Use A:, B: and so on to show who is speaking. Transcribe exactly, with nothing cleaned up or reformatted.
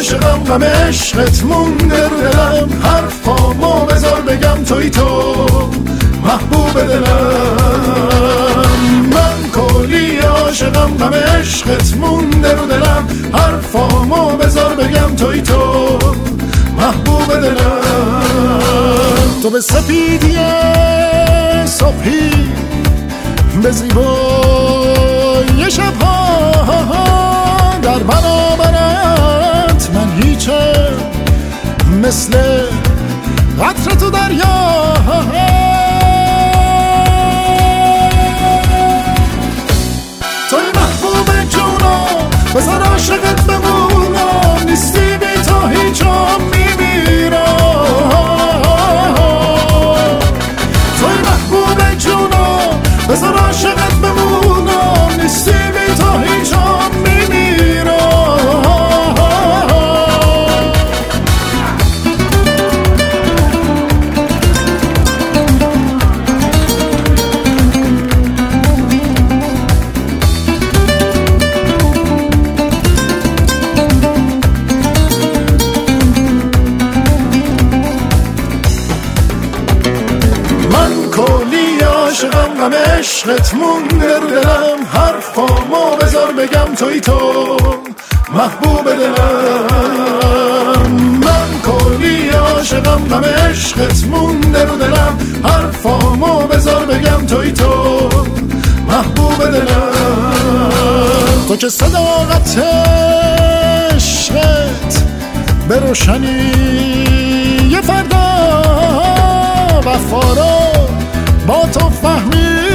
A: عاشقم غم عشقت مونده رو دلم حرفامو بذار بگم توی تو محبوب دلم من کلی عاشقم غم عشقت مونده رو دلم حرفامو بذار بگم توی تو محبوب دلم تو به سپیدی صبحی به زیبای شبها در برابرت من هیچم مثل قطره تو دریا توی محبوب جونم بذار عاشقت بمونم نیستی بی تو هیچم میمیرم توی محبوب جونم بذار عاشقت بمونم نیستی بی تو هیچم میمیرم غم عشقت مونده رو دلم حرفامو بذار بگم توی تو محبوب دلم من کلی عاشقم غم عشقت مونده رو دلم حرفامو بذار بگم توی تو محبوب دلم تو که صداقت عشقت به روشنی یه فردا وفا رو با تو فهمی